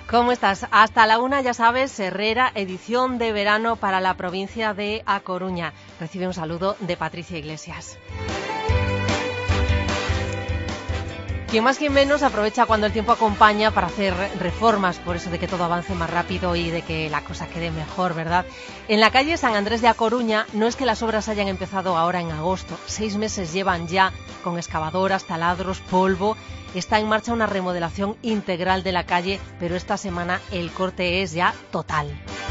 ¿Cómo estás? Hasta la 1, ya sabes, Herrera, edición de verano para la provincia de A Coruña. Recibe un saludo de Patricia Iglesias. Quien más quien menos aprovecha cuando el tiempo acompaña para hacer reformas, por eso de que todo avance más rápido y de que la cosa quede mejor, ¿verdad? En la calle San Andrés de A Coruña no es que las obras hayan empezado ahora en agosto, 6 meses llevan ya con excavadoras, taladros, polvo. Está en marcha una remodelación integral de la calle, pero esta semana el corte es ya total.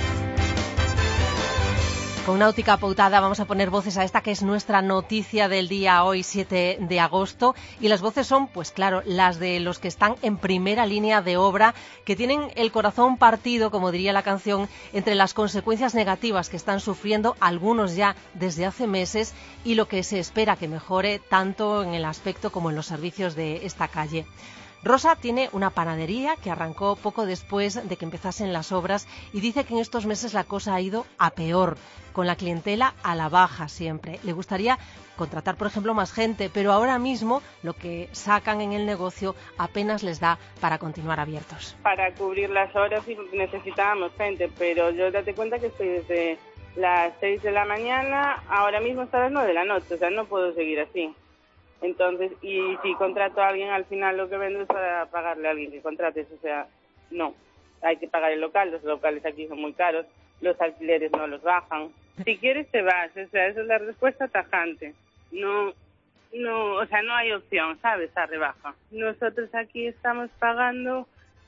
Con Náutica Pautada vamos a poner voces a esta que es nuestra noticia del día hoy, 7 de agosto. Y las voces son, pues claro, las de los que están en primera línea de obra, que tienen el corazón partido, como diría la canción, entre las consecuencias negativas que están sufriendo algunos ya desde hace meses y lo que se espera que mejore tanto en el aspecto como en los servicios de esta calle. Rosa tiene una panadería que arrancó poco después de que empezasen las obras y dice que en estos meses la cosa ha ido a peor, con la clientela a la baja siempre. Le gustaría contratar, por ejemplo, más gente, pero ahora mismo lo que sacan en el negocio apenas les da para continuar abiertos. Para cubrir las horas necesitábamos gente, pero yo date cuenta que estoy desde las 6 de la mañana, ahora mismo hasta las 9 de la noche, o sea, no puedo seguir así. Entonces, y si contrato a alguien, al final lo que vendo es para pagarle a alguien que contrates, o sea, no. Hay que pagar el local, los locales aquí son muy caros, los alquileres no los bajan. Si quieres te vas, o sea, esa es la respuesta tajante. No, o sea, no hay opción, ¿sabes?, a rebaja. Nosotros aquí estamos pagando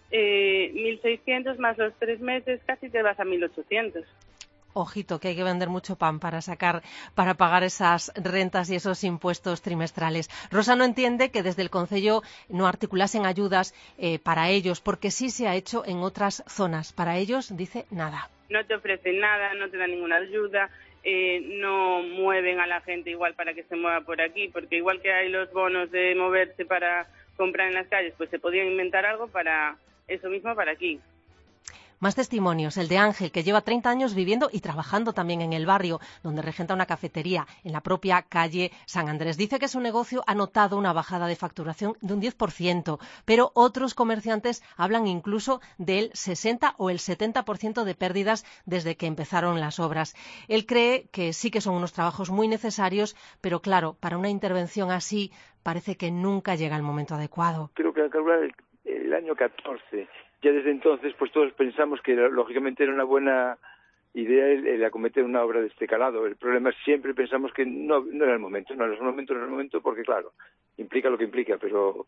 1.600 más los 3 meses, casi te vas a 1.800. Ojito, que hay que vender mucho pan para pagar esas rentas y esos impuestos trimestrales. Rosa no entiende que desde el Concello no articulasen ayudas para ellos, porque sí se ha hecho en otras zonas. Para ellos, dice, nada. No te ofrecen nada, no te dan ninguna ayuda, no mueven a la gente igual para que se mueva por aquí, porque igual que hay los bonos de moverse para comprar en las calles, pues se podían inventar algo para eso mismo para aquí. Más testimonios, el de Ángel, que lleva 30 años viviendo y trabajando también en el barrio, donde regenta una cafetería en la propia calle San Andrés. Dice que su negocio ha notado una bajada de facturación de un 10%, pero otros comerciantes hablan incluso del 60 o el 70% de pérdidas desde que empezaron las obras. Él cree que sí que son unos trabajos muy necesarios, pero claro, para una intervención así parece que nunca llega el momento adecuado. Creo que al calcular el año 14... Ya desde entonces, pues todos pensamos que lógicamente era una buena idea el acometer una obra de este calado. El problema es siempre pensamos que no era el momento, no era el momento porque, claro, implica lo que implica, pero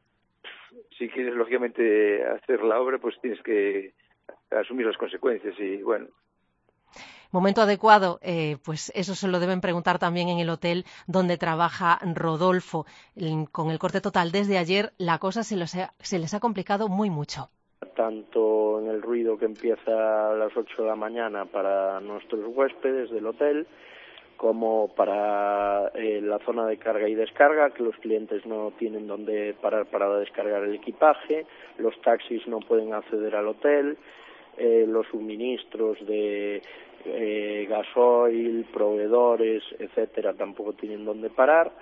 si quieres, lógicamente, hacer la obra, pues tienes que asumir las consecuencias y, bueno. Momento adecuado, pues eso se lo deben preguntar también en el hotel donde trabaja Rodolfo. Con el corte total desde ayer, la cosa se les ha complicado muy mucho. Tanto en el ruido que empieza a las 8 de la mañana para nuestros huéspedes del hotel, como para la zona de carga y descarga, que los clientes no tienen dónde parar para descargar el equipaje, los taxis no pueden acceder al hotel, los suministros de gasoil, proveedores, etcétera, tampoco tienen dónde parar.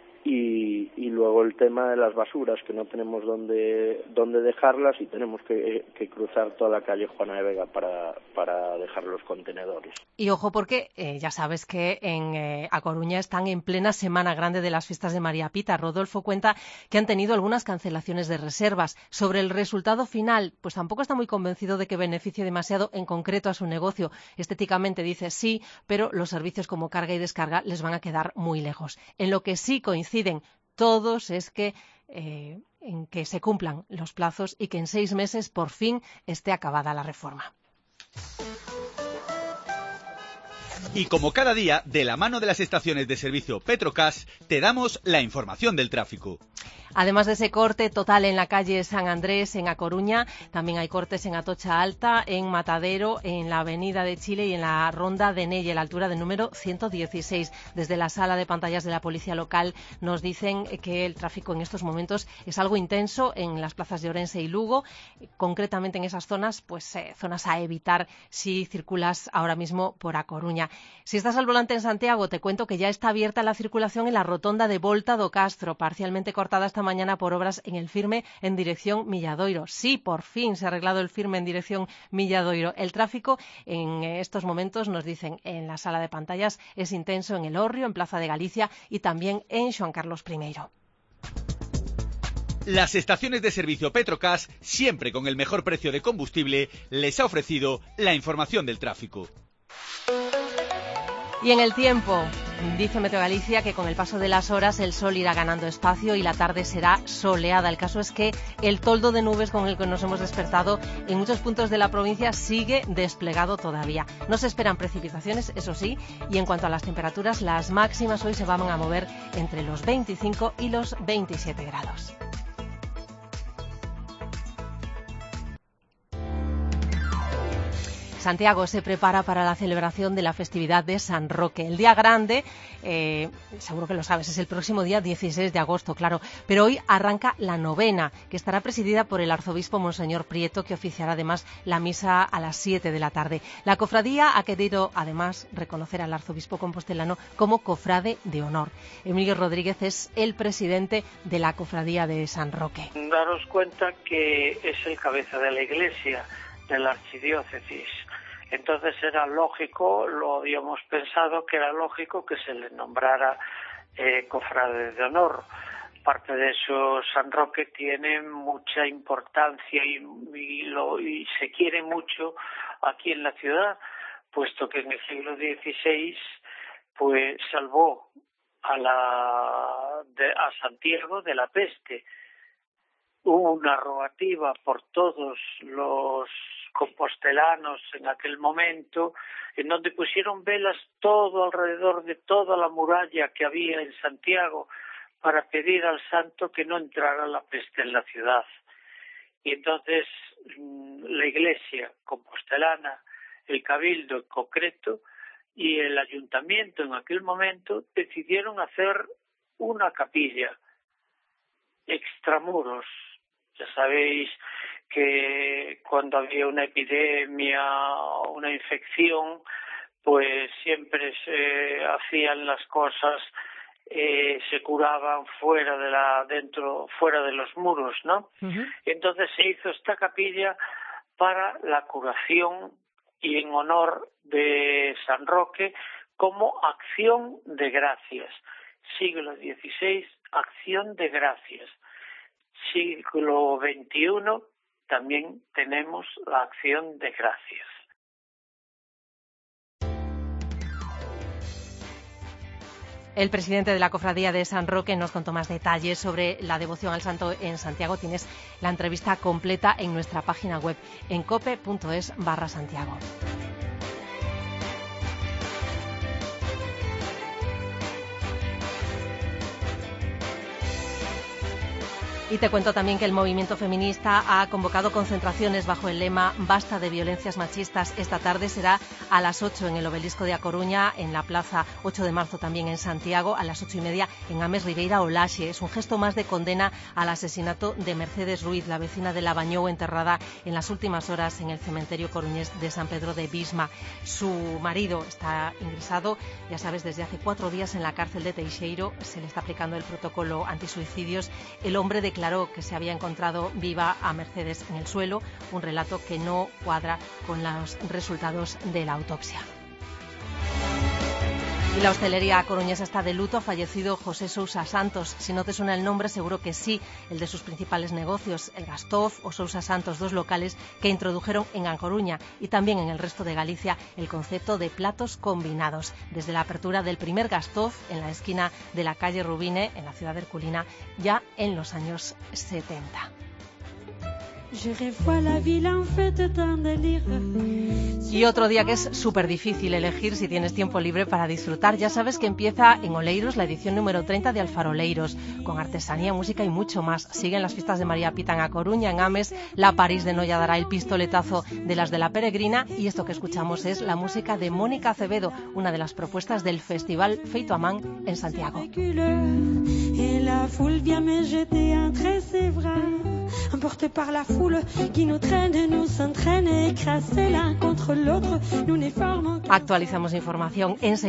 Y luego el tema de las basuras, que no tenemos dónde dejarlas y tenemos que cruzar toda la calle Juana de Vega para dejar los contenedores. Y ojo porque ya sabes que en A Coruña están en plena Semana Grande de las Fiestas de María Pita. Rodolfo cuenta que han tenido algunas cancelaciones de reservas. Sobre el resultado final, pues tampoco está muy convencido de que beneficie demasiado en concreto a su negocio. Estéticamente dice sí, pero los servicios como carga y descarga les van a quedar muy lejos. En lo que sí coinciden todos es que en que se cumplan los plazos y que en 6 meses por fin esté acabada la reforma. Y como cada día, de la mano de las estaciones de servicio Petrocash, te damos la información del tráfico. Además de ese corte total en la calle San Andrés, en A Coruña, también hay cortes en Atocha Alta, en Matadero, en la Avenida de Chile y en la Ronda de Nelle, a la altura del número 116. Desde la sala de pantallas de la policía local nos dicen que el tráfico en estos momentos es algo intenso en las plazas de Orense y Lugo, concretamente en esas zonas, pues zonas a evitar si circulas ahora mismo por A Coruña. Si estás al volante en Santiago, te cuento que ya está abierta la circulación en la rotonda de Volta do Castro, parcialmente cortada cerrada esta mañana por obras en el firme en dirección Milladoiro. Sí, por fin se ha arreglado el firme en dirección Milladoiro. El tráfico en estos momentos, nos dicen en la sala de pantallas, es intenso en El Hórreo, en Plaza de Galicia y también en Xoán Carlos I. Las estaciones de servicio Petrocas, siempre con el mejor precio de combustible, les ha ofrecido la información del tráfico. Y en el tiempo, dice Meteo Galicia que con el paso de las horas el sol irá ganando espacio y la tarde será soleada. El caso es que el toldo de nubes con el que nos hemos despertado en muchos puntos de la provincia sigue desplegado todavía. No se esperan precipitaciones, eso sí, y en cuanto a las temperaturas, las máximas hoy se van a mover entre los 25 y los 27 grados. Santiago se prepara para la celebración de la festividad de San Roque. El día grande, seguro que lo sabes, es el próximo día 16 de agosto, claro. Pero hoy arranca la novena, que estará presidida por el arzobispo Monseñor Prieto, que oficiará además la misa a las 7 de la tarde. La cofradía ha querido además reconocer al arzobispo compostelano como cofrade de honor. Emilio Rodríguez es el presidente de la cofradía de San Roque. Daros cuenta que es el cabeza de la Iglesia, de la archidiócesis. Entonces era lógico, lo habíamos pensado, que era lógico que se le nombrara cofrade de honor. Parte de eso, San Roque tiene mucha importancia y se quiere mucho aquí en la ciudad, puesto que en el siglo XVI pues salvó a Santiago de la peste. Hubo una rogativa por todos los compostelanos en aquel momento, en donde pusieron velas todo alrededor de toda la muralla que había en Santiago para pedir al santo que no entrara la peste en la ciudad. Y entonces la Iglesia compostelana, el Cabildo en concreto y el Ayuntamiento en aquel momento decidieron hacer una capilla extramuros. Ya sabéis que cuando había una epidemia o una infección, pues siempre se hacían las cosas, se curaban fuera de los muros, ¿no? Uh-huh. Entonces se hizo esta capilla para la curación y en honor de San Roque como acción de gracias. Siglo XVI, acción de gracias. Siglo XXI también tenemos la acción de gracias. El presidente de la Cofradía de San Roque nos contó más detalles sobre la devoción al santo en Santiago. Tienes la entrevista completa en nuestra página web en cope.es/Santiago. Y te cuento también que el movimiento feminista ha convocado concentraciones bajo el lema Basta de violencias machistas. Esta tarde será a las 8 en el Obelisco de A Coruña, en la Plaza 8 de Marzo también en Santiago, a las 8:30 en Ames Ribeira o Laxe. Es un gesto más de condena al asesinato de Mercedes Ruiz, la vecina de Labañou, enterrada en las últimas horas en el cementerio coruñés de San Pedro de Bisma. Su marido está ingresado, ya sabes, desde hace 4 días en la cárcel de Teixeiro. Se le está aplicando el protocolo antisuicidios. El hombre declaró que se había encontrado viva a Mercedes en el suelo, un relato que no cuadra con los resultados de la autopsia. Y la hostelería coruñesa está de luto. Ha fallecido José Sousa Santos. Si no te suena el nombre, seguro que sí. El de sus principales negocios, el Gastoz o Sousa Santos, 2 locales que introdujeron en A Coruña y también en el resto de Galicia el concepto de platos combinados. Desde la apertura del primer Gastoz en la esquina de la calle Rubine, en la ciudad de Herculina, ya en los años 70. Y otro día que es súper difícil elegir si tienes tiempo libre para disfrutar. Ya sabes que empieza en Oleiros la edición número 30 de Alfaroleiros, con artesanía, música y mucho más. Siguen las fiestas de María Pita en A Coruña, en Ames. La París de Noia dará el pistoletazo de las de la Peregrina, y esto que escuchamos es la música de Mónica Acevedo, una de las propuestas del festival Feito a Man en Santiago. Emportés par la foule qui nous traîne, nous entraîne, écrasés l'un contre l'autre, nous ne formons. Actualizamos información en